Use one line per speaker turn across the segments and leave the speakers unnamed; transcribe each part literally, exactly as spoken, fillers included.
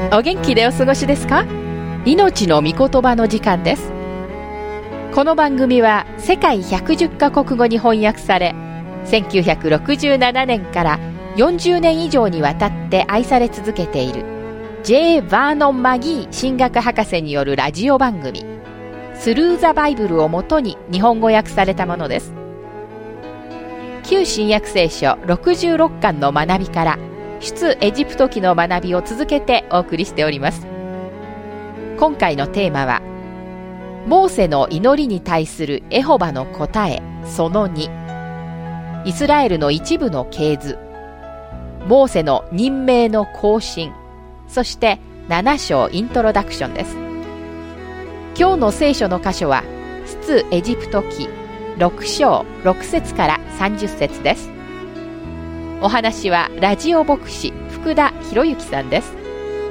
お元気でお過ごしですか？命の御言葉の時間です。この番組は世界ひゃくじゅっカ国語に翻訳され、せんきゅうひゃくろくじゅうななねんからよんじゅうねん以上にわたって愛され続けている J. バーノン・マギー神学博士によるラジオ番組スルー・ザ・バイブルをもとに日本語訳されたものです。旧新約聖書ろくじゅうろっかんの学びから出エジプト記の学びを続けてお送りしております。今回のテーマはモーセの祈りに対するエホバの答えそのに、イスラエルの一部の系図、モーセの任命の更新、そしてなな章イントロダクションです。今日の聖書の箇所は出エジプト記ろく章ろく節からさんじゅっ節です。お話はラジオ牧師福田博之さんです。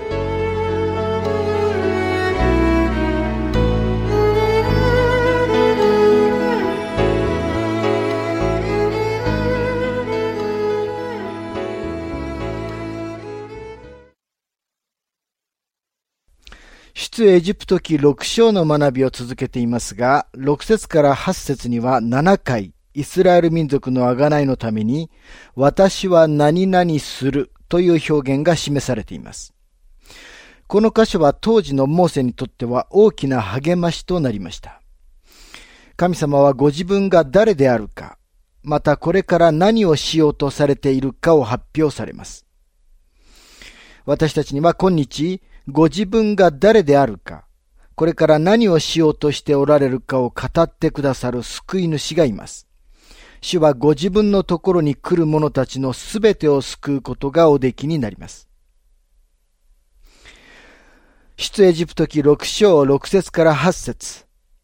出エジプト記ろく章の学びを続けていますが、ろく節からはち節にはななかいイスラエル民族の贖いのために私は何々するという表現が示されています。この箇所は当時のモーセにとっては大きな励ましとなりました。神様はご自分が誰であるか、またこれから何をしようとされているかを発表されます。私たちには今日、ご自分が誰であるか、これから何をしようとしておられるかを語ってくださる救い主がいます。主はご自分のところに来る者たちのすべてを救うことがおできになります。出エジプト記ろく章ろく節からはち節。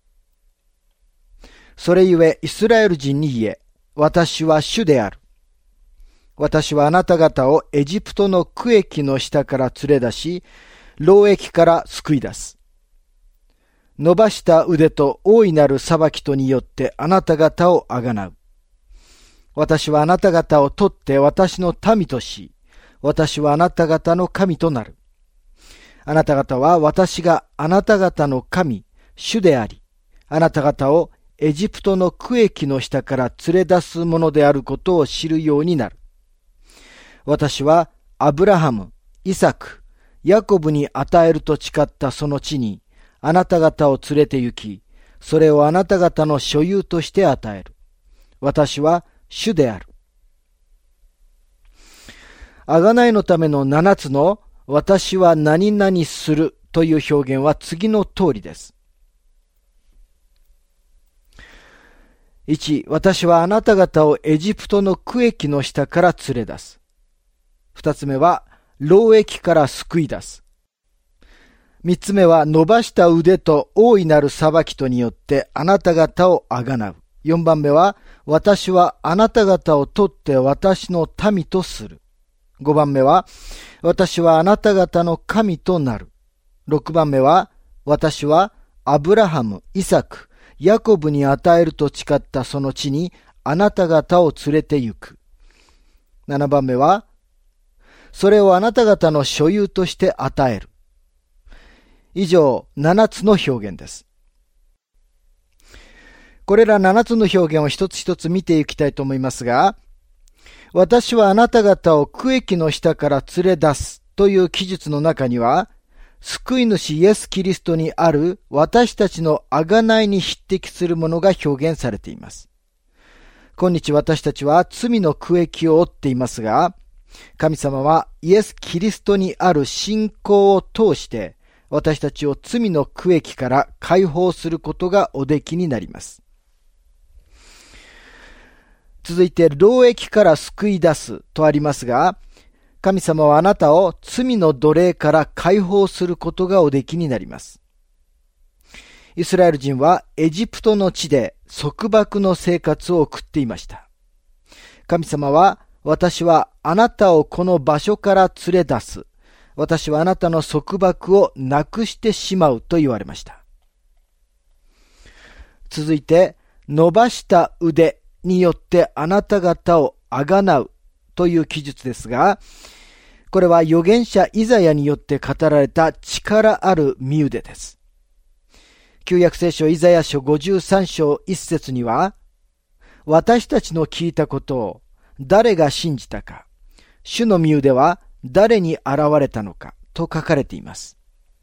それゆえイスラエル人に言え、私は主である。私はあなた方をエジプトの区域の下から連れ出し、労役から救い出す。伸ばした腕と大いなる裁きとによってあなた方をあがなう。私はあなた方を取って私の民とし、私はあなた方の神となる。あなた方は私があなた方の神、主であり、あなた方をエジプトの区域の下から連れ出すものであることを知るようになる。私はアブラハム、イサク、ヤコブに与えると誓ったその地に、あなた方を連れて行き、それをあなた方の所有として与える。私は主である。贖いのための七つの私は何々するという表現は次の通りです。いち、私はあなた方をエジプトの区域の下から連れ出す。二つ目は労役から救い出す。三つ目は伸ばした腕と大いなる裁きとによってあなた方をあがなう。四番目は私はあなた方を取って私の民とする。五番目は私はあなた方の神となる。六番目は私はアブラハム、イサク、ヤコブに与えると誓ったその地にあなた方を連れて行く。七番目はそれをあなた方の所有として与える。以上、七つの表現です。これら七つの表現を一つ一つ見ていきたいと思いますが、私はあなた方を区域の下から連れ出すという記述の中には、救い主イエス・キリストにある私たちの贖いに匹敵するものが表現されています。今日私たちは罪の区域を負っていますが、神様はイエス・キリストにある信仰を通して私たちを罪の区域から解放することがおできになります。続いて労役から救い出すとありますが、神様はあなたを罪の奴隷から解放することがおできになります。イスラエル人はエジプトの地で束縛の生活を送っていました。神様は私はあなたをこの場所から連れ出す。私はあなたの束縛をなくしてしまうと言われました。続いて、伸ばした腕によってあなた方をあがなうという記述ですが、 これは預言者イザヤによって語られた力ある御腕です。旧約聖書イザヤ書ごじゅうさん章いち節には、私たちの聞いたことを誰が信じたか、主の御腕は誰に現れたのかと書かれています。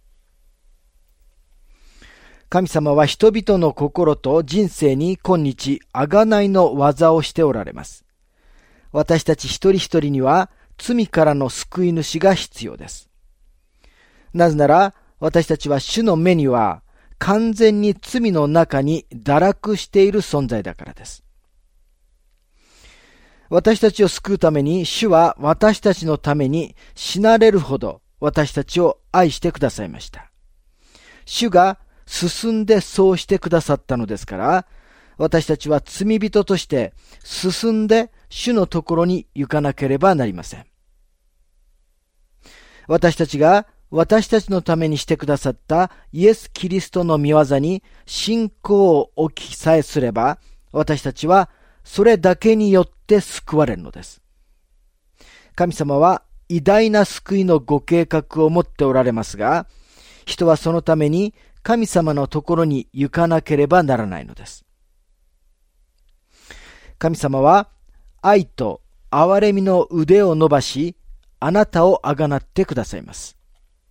神様は人々の心と人生に今日贖いの技をしておられます。私たち一人一人には罪からの救い主が必要です。なぜなら私たちは主の目には完全に罪の中に堕落している存在だからです。私たちを救うために主は私たちのために死なれるほど私たちを愛してくださいました。主が進んでそうしてくださったのですから、私たちは罪人として進んで主のところに行かなければなりません。私たちが私たちのためにしてくださったイエス・キリストの御業に信仰を置きさえすれば、私たちはそれだけによって救われるのです。神様は偉大な救いのご計画を持っておられますが、人はそのために神様のところに行かなければならないのです。神様は愛と憐れみの腕を伸ばし、あなたをあがなってくださいます。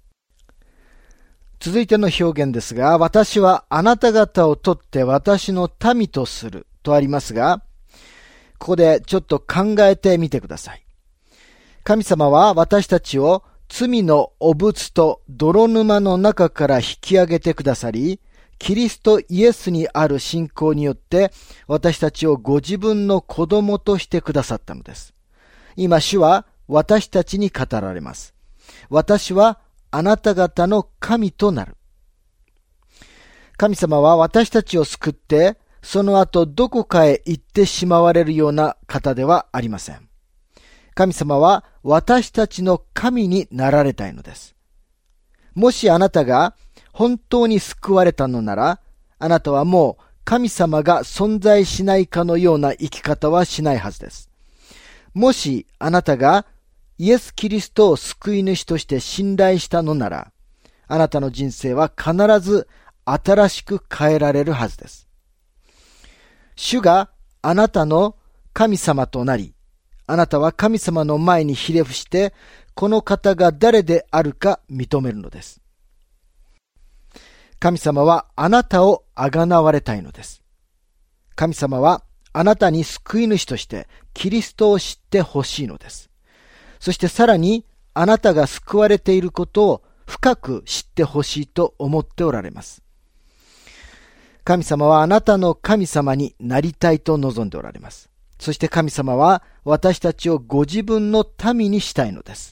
続いての表現ですが、私はあなた方を取って私の民とするとありますが、ここでちょっと考えてみてください。神様は私たちを罪の汚物と泥沼の中から引き上げてくださり、キリストイエスにある信仰によって私たちをご自分の子供としてくださったのです。今主は私たちに語られます。私はあなた方の神となる。神様は私たちを救って、その後どこかへ行ってしまわれるような方ではありません。神様は私たちの神になられたいのです。もしあなたが本当に救われたのなら、あなたはもう神様が存在しないかのような生き方はしないはずです。もしあなたがイエス・キリストを救い主として信頼したのなら、あなたの人生は必ず新しく変えられるはずです。主があなたの神様となり、あなたは神様の前にひれ伏して、この方が誰であるか認めるのです。神様はあなたをあがなわれたいのです。神様はあなたに救い主としてキリストを知ってほしいのです。そしてさらにあなたが救われていることを深く知ってほしいと思っておられます。神様はあなたの神様になりたいと望んでおられます。そして神様は私たちをご自分の民にしたいのです。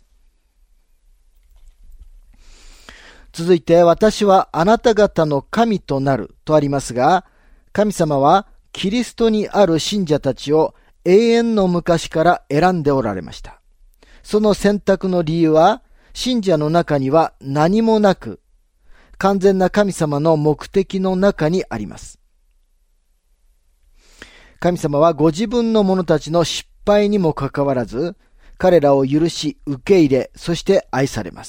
続いて、私はあなた方の神となるとありますが、神様はキリストにある信者たちを永遠の昔から選んでおられました。その選択の理由は、信者の中には何もなく、完全な神様の目的の中にあります。神様はご自分の者たちの失敗にもかかわらず、彼らを許し、受け入れ、そして愛されます。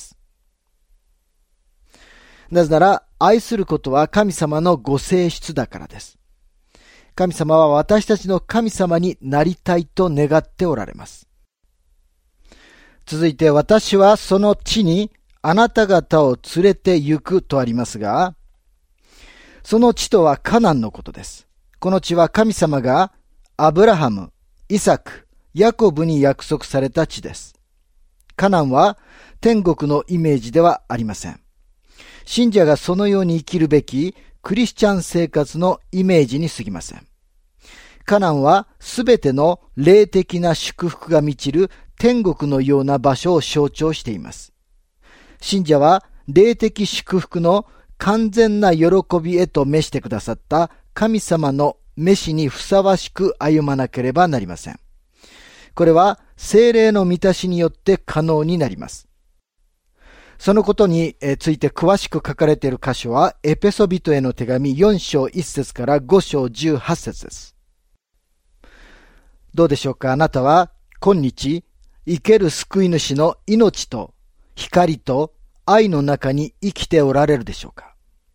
なぜなら、愛することは神様のご性質だからです。神様は私たちの神様になりたいと願っておられます。続いて、私はその地にあなた方を連れて行くとありますが、その地とはカナンのことです。この地は神様がアブラハム、イサク、ヤコブに約束された地です。カナンは天国のイメージではありません。信者がそのように生きるべきクリスチャン生活のイメージに過ぎません。カナンはすべての霊的な祝福が満ちる天国のような場所を象徴しています。信者は霊的祝福の完全な喜びへと召してくださった神様の召しにふさわしく歩まなければなりません。これは聖霊の満たしによって可能になります。そのことについて詳しく書かれている箇所はエペソビトへの手紙よん章いち節からご章じゅうはち節です。どうでしょうか。あなたは今日生ける救い主の命と光と愛の中に生きておられるでしょうか。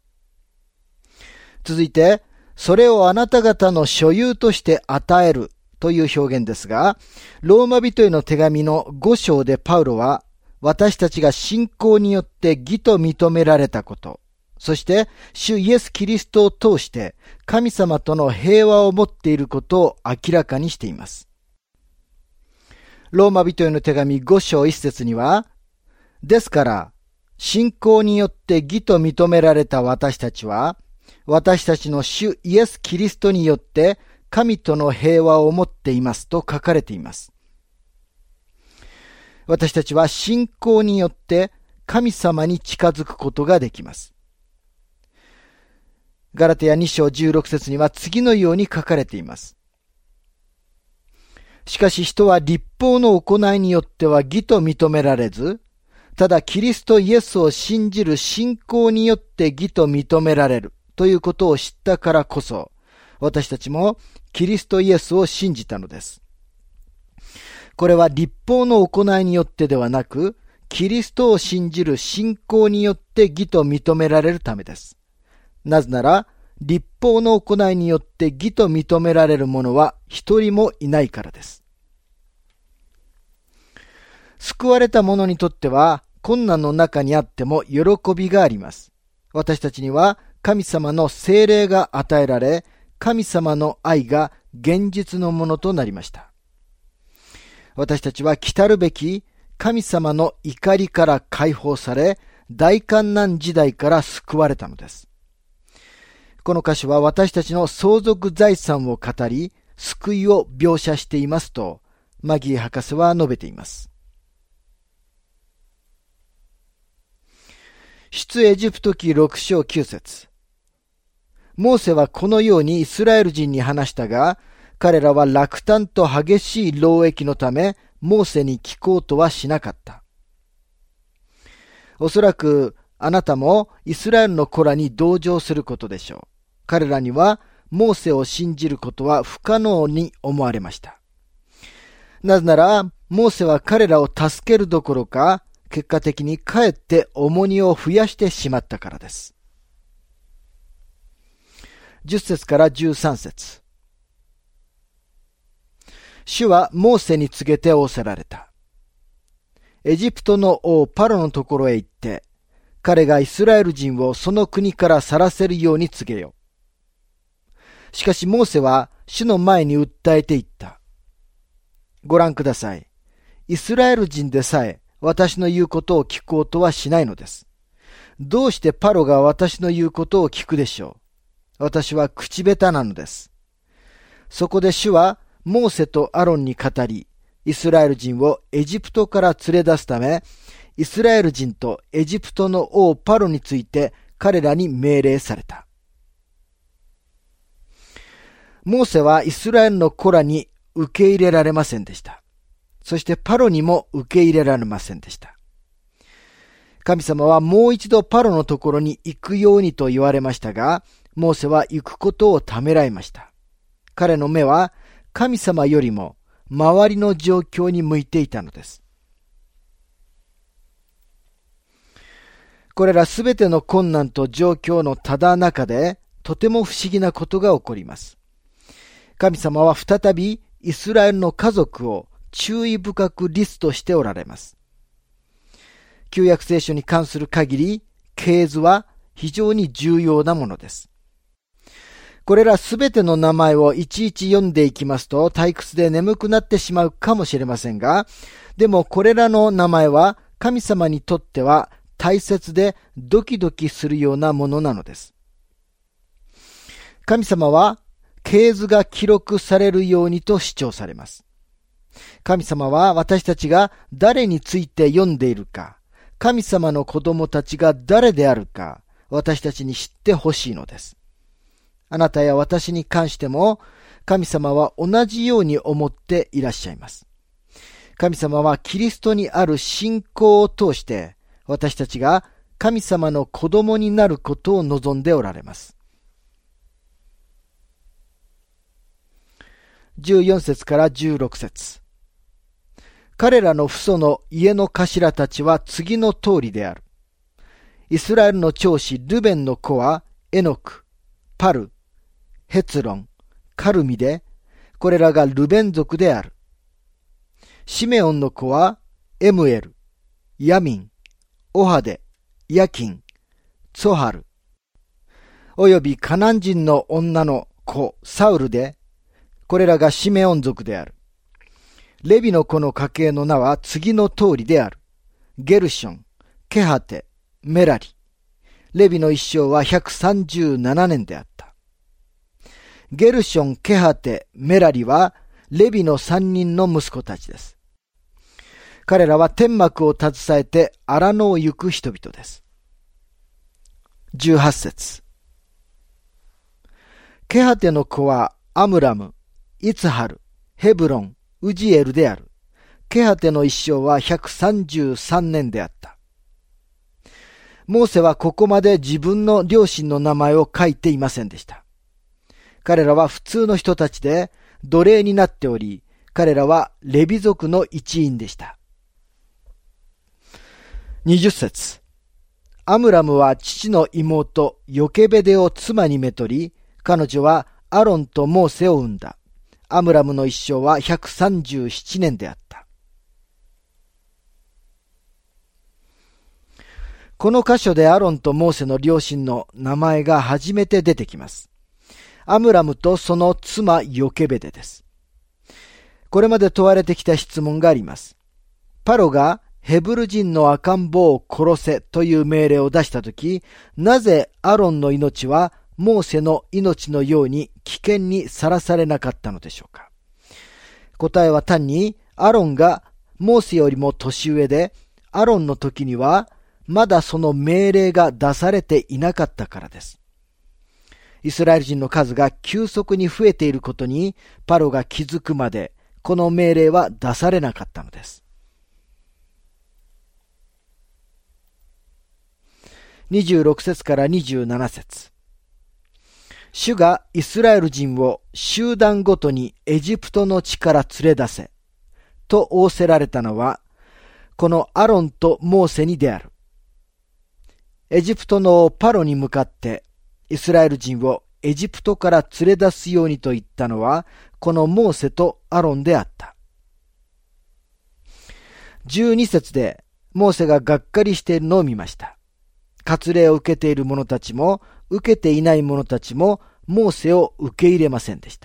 続いて、それをあなた方の所有として与えるという表現ですが、ローマ人への手紙のご章でパウロは、私たちが信仰によって義と認められたこと、そして主イエス・キリストを通して神様との平和を持っていることを明らかにしています。ローマ人への手紙ご章いち節には、ですから、信仰によって義と認められた私たちは、私たちの主イエス・キリストによって神との平和を持っていますと書かれています。私たちは信仰によって神様に近づくことができます。ガラテヤに章じゅうろく節には次のように書かれています。しかし人は律法の行いによっては義と認められず、ただキリストイエスを信じる信仰によって義と認められるということを知ったからこそ、私たちもキリストイエスを信じたのです。これは律法の行いによってではなく、キリストを信じる信仰によって義と認められるためです。なぜなら、律法の行いによって義と認められる者は一人もいないからです。救われた者にとっては困難の中にあっても喜びがあります。私たちには神様の聖霊が与えられ、神様の愛が現実のものとなりました。私たちは来たるべき神様の怒りから解放され、大患難時代から救われたのです。この箇所は私たちの相続財産を語り、救いを描写していますと、マギー博士は述べています。出エジプト記ろく章きゅう節。モーセはこのようにイスラエル人に話したが、彼らは落胆と激しい労役のため、モーセに聞こうとはしなかった。おそらくあなたもイスラエルの子らに同情することでしょう。彼らにはモーセを信じることは不可能に思われました。なぜなら、モーセは彼らを助けるどころか、結果的にかえって重荷を増やしてしまったからです。じゅっ節からじゅうさん節。主はモーセに告げて仰せられた。エジプトの王パロのところへ行って、彼がイスラエル人をその国から去らせるように告げよ。しかしモーセは主の前に訴えていった。ご覧ください。イスラエル人でさえ私の言うことを聞こうとはしないのです。どうしてパロが私の言うことを聞くでしょう。私は口下手なのです。そこで主はモーセとアロンに語り、イスラエル人をエジプトから連れ出すため、イスラエル人とエジプトの王パロについて彼らに命令された。モーセはイスラエルの子らに受け入れられませんでした。そしてパロにも受け入れられませんでした。神様はもう一度パロのところに行くようにと言われましたが、モーセは行くことをためらいました。彼の目は神様よりも周りの状況に向いていたのです。これらすべての困難と状況のただ中で、とても不思議なことが起こります。神様は再びイスラエルの家族を注意深くリストしておられます。旧約聖書に関する限り、系図は非常に重要なものです。これらすべての名前をいちいち読んでいきますと退屈で眠くなってしまうかもしれませんが、でもこれらの名前は神様にとっては大切でドキドキするようなものなのです。神様は系図が記録されるようにと主張されます。神様は私たちが誰について読んでいるか、神様の子供たちが誰であるか、私たちに知ってほしいのです。あなたや私に関しても、神様は同じように思っていらっしゃいます。神様はキリストにある信仰を通して、私たちが神様の子供になることを望んでおられます。じゅうよん節からじゅうろく節。 彼らの父祖の家の頭たちは次の通りである。イスラエルの長子ルベンの子はエノク、パル、ヘツロン、カルミで、これらがルベン族である。シメオンの子はエムエル、ヤミン、オハデ、ヤキン、ツォハル、およびカナン人の女の子サウルで、これらがシメオン族である。レビの子の家系の名は次の通りである。ゲルション、ケハテ、メラリ。レビの一生はひゃくさんじゅうななねんであった。ゲルション、ケハテ、メラリはレビの三人の息子たちです。彼らは天幕を携えて荒野を行く人々です。じゅうはち節。ケハテの子はアムラム、イツハル、ヘブロン、ウジエルである。ケハテの一生はひゃくさんじゅうさんねんであった。モーセはここまで自分の両親の名前を書いていませんでした。彼らは普通の人たちで奴隷になっており、彼らはレビ族の一員でした。にじゅっ節。アムラムは父の妹ヨケベデを妻にめとり、彼女はアロンとモーセを産んだ。アムラムの一生はひゃくさんじゅうななねんであった。この箇所でアロンとモーセの両親の名前が初めて出てきます。アムラムとその妻ヨケベデです。これまで問われてきた質問があります。パロがヘブル人の赤ん坊を殺せという命令を出したとき、なぜアロンの命はモーセの命のように危険にさらされなかったのでしょうか。答えは単にアロンがモーセよりも年上で、アロンの時にはまだその命令が出されていなかったからです。イスラエル人の数が急速に増えていることにパロが気づくまで、この命令は出されなかったのです。にじゅうろく節からにじゅうなな節。主がイスラエル人を集団ごとにエジプトの地から連れ出せ、と仰せられたのは、このアロンとモーセにである。エジプトのパロに向かって、イスラエル人をエジプトから連れ出すようにと言ったのは、このモーセとアロンであった。じゅうに節で、モーセががっかりしているのを見ました。割礼を受けている者たちも、受けていない者たちも、モーセを受け入れませんでした。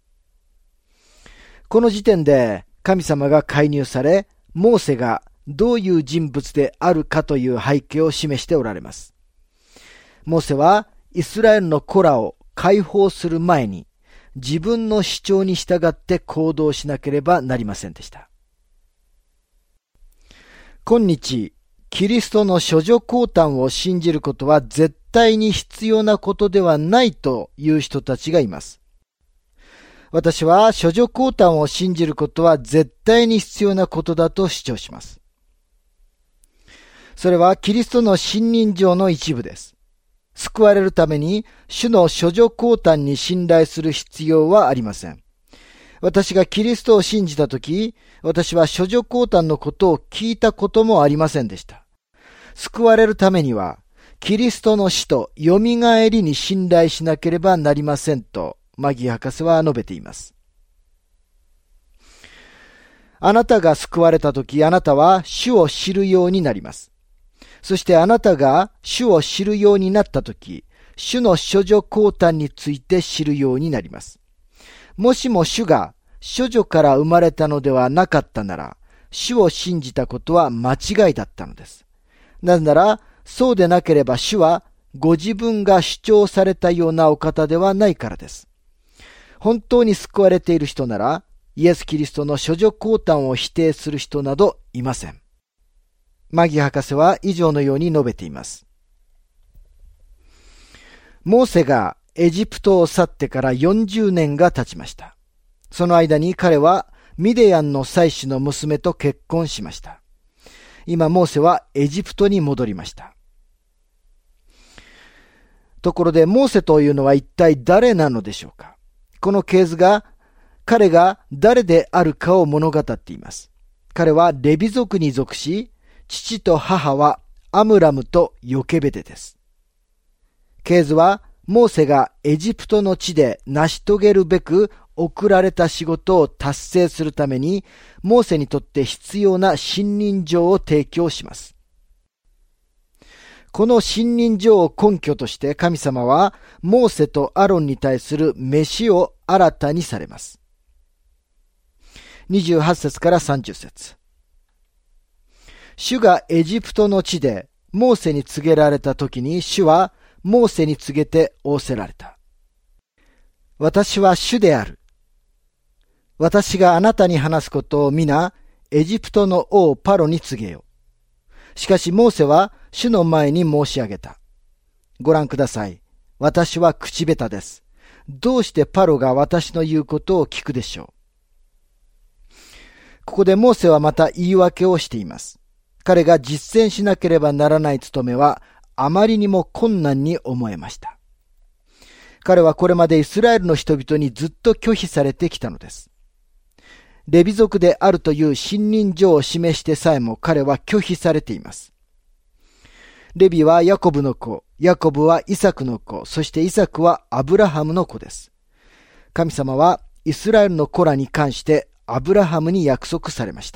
この時点で、神様が介入され、モーセがどういう人物であるかという背景を示しておられます。モーセは、イスラエルの子らを解放する前に、自分の主張に従って行動しなければなりませんでした。今日、キリストの処女降誕を信じることは絶対に必要なことではないという人たちがいます。私は処女降誕を信じることは絶対に必要なことだと主張します。それはキリストの信任上の一部です。救われるために主の処女降誕に信頼する必要はありません。私がキリストを信じたとき、私は処女降誕のことを聞いたこともありませんでした。救われるためには、キリストの死と蘇りに信頼しなければなりませんと、マギー博士は述べています。あなたが救われたとき、あなたは主を知るようになります。そしてあなたが主を知るようになったとき、主の処女降誕について知るようになります。もしも主が処女から生まれたのではなかったなら、主を信じたことは間違いだったのです。なぜなら、そうでなければ主はご自分が主張されたようなお方ではないからです。本当に救われている人なら、イエス・キリストの処女降誕を否定する人などいません。マギ博士は以上のように述べています。モーセがエジプトを去ってからよんじゅうねんが経ちました。その間に彼はミディアンの妻子の娘と結婚しました。今モーセはエジプトに戻りました。ところでモーセというのは一体誰なのでしょうか。この系図が彼が誰であるかを物語っています。 彼はレビ族に属し、父と母はアムラムとヨケベデです。ケーズはモーセがエジプトの地で成し遂げるべく送られた仕事を達成するために、モーセにとって必要な信任状を提供します。この信任状を根拠として神様はモーセとアロンに対する召しを新たにされます。にじゅうはち節からさんじゅう節。主がエジプトの地でモーセに告げられたときに、主はモーセに告げて仰せられた。私は主である。私があなたに話すことを皆、エジプトの王パロに告げよ。しかしモーセは主の前に申し上げた。ご覧ください。私は口下手です。どうしてパロが私の言うことを聞くでしょう。ここでモーセはまた言い訳をしています。彼が実践しなければならない務めはあまりにも困難に思えました。彼はこれまでイスラエルの人々にずっと拒否されてきたのです。レビ族であるという信任状を示してさえも彼は拒否されています。レビはヤコブの子、ヤコブはイサクの子、そしてイサクはアブラハムの子です。神様はイスラエルの子らに関してアブラハムに約束されました。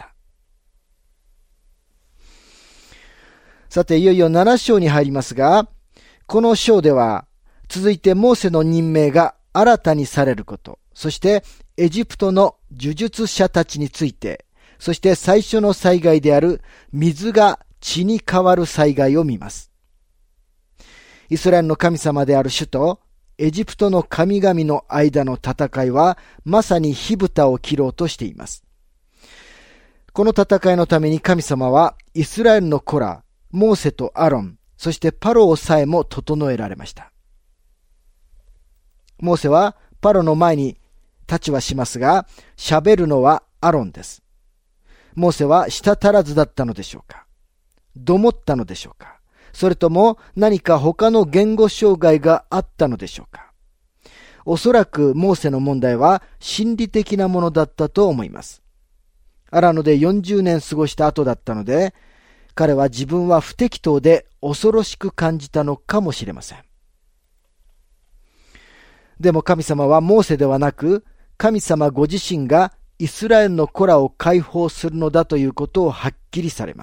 さて、いよいよなな章に入りますが、この章では続いてモーセの任命が新たにされること、そしてエジプトの呪術者たちについて、そして最初の災害である水が血に変わる災害を見ます。イスラエルの神様である主とエジプトの神々の間の戦いはまさに火蓋を切ろうとしています。この戦いのために神様はイスラエルの子ら、モーセとアロン、そしてパロをさえも整えられました。モーセはパロの前に立ちはしますが、喋るのはアロンです。モーセは舌足らずだったのでしょうか。どもったのでしょうか。それとも何か他の言語障害があったのでしょうか。おそらくモーセの問題は心理的なものだったと思います。アラノでよんじゅうねん過ごした後だったので、彼は自分は不適当で恐ろしく感じたのかもしれません。でも神様はモーセではなく、神様ご自身がイスラエルの子らを解放するのだということをはっきりされます。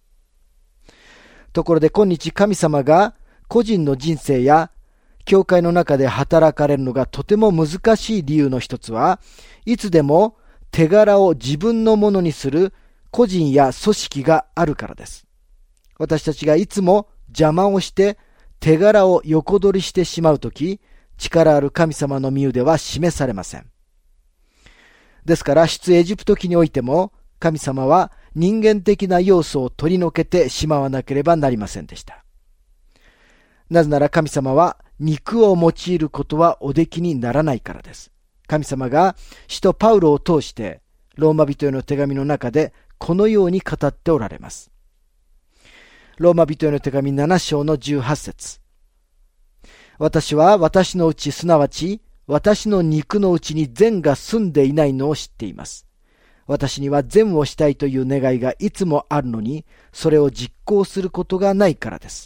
ところで今日神様が個人の人生や教会の中で働かれるのがとても難しい理由の一つは、いつでも手柄を自分のものにする個人や組織があるからです。私たちがいつも邪魔をして手柄を横取りしてしまうとき、力ある神様の御腕は示されません。ですから出エジプト記においても神様は人間的な要素を取り除けてしまわなければなりませんでした。なぜなら神様は肉を用いることはおできにならないからです。神様が使徒パウロを通してローマ人への手紙の中でこのように語っておられます。ローマ人への手紙なな章のじゅうはち節。私は私のうち、すなわち私の肉のうちに善が住んでいないのを知っています。私には善をしたいという願いがいつもあるのに、それを実行することがないからです。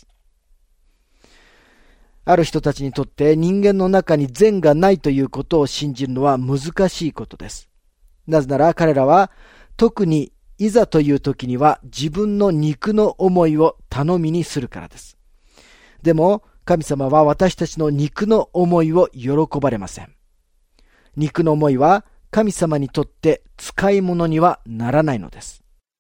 ある人たちにとって人間の中に善がないということを信じるのは難しいことです。なぜなら彼らは特にいざという時には自分の肉の思いを頼みにするからです。でも神様は私たちの肉の思いを喜ばれません。肉の思いは神様にとって使い物にはならないのです。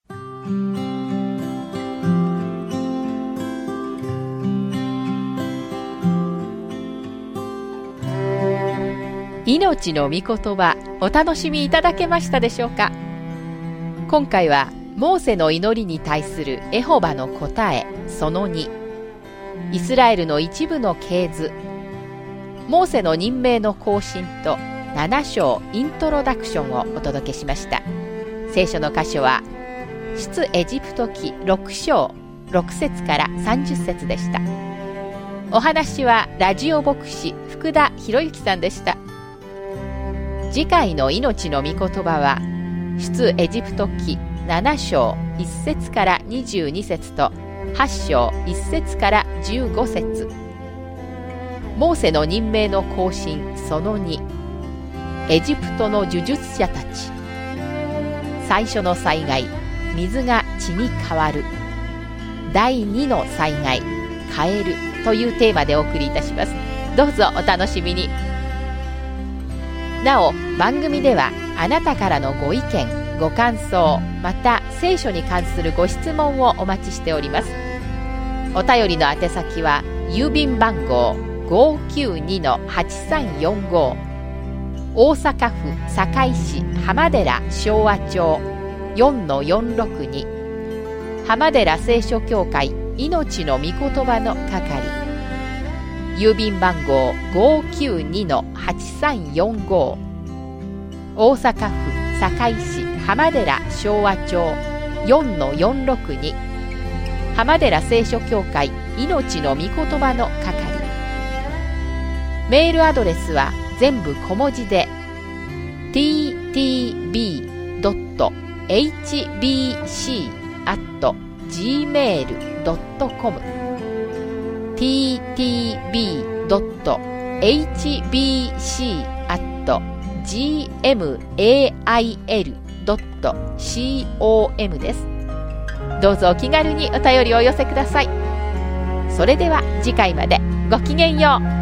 命の御言葉、お楽しみいただけましたでしょうか。今回はモーセの祈りに対するエホバの答えそのに、イスラエルの一部の系図、モーセの任命の更新となな章イントロダクションをお届けしました。聖書の箇所は出エジプト記ろく章ろく節からさんじゅう節でした。お話はラジオ牧師福田博之さんでした。次回の命の御言葉は出エジプト記なな章いっ節からにじゅうに節とはち章いっ節からじゅうご節。モーセの任命の行進そのに。エジプトの呪術者たち。最初の災害、水が血に変わる。だいにの災害、変えるというテーマでお送りいたします。どうぞお楽しみに。なお、番組ではあなたからのご意見、ご感想、また聖書に関するご質問をお待ちしております。お便りの宛先は郵便番号 ごーきゅうにのはちさんよんご、大阪府堺市浜寺昭和町 よんのよんろくに、浜寺聖書協会命の御言葉の係。郵便番号 ごーきゅうにのはちさんよんご、大阪府堺市浜寺昭和町 よんのよんろくに、浜寺聖書協会命の御言葉の係。メールアドレスは全部小文字で ティーティービードットエイチビーシーアットジーメールドットコム ティーティービードットエイチビーシーアットジーエムエーアイエルドットコム です。どうぞお気軽にお便りをお寄せください。それでは次回までごきげんよう。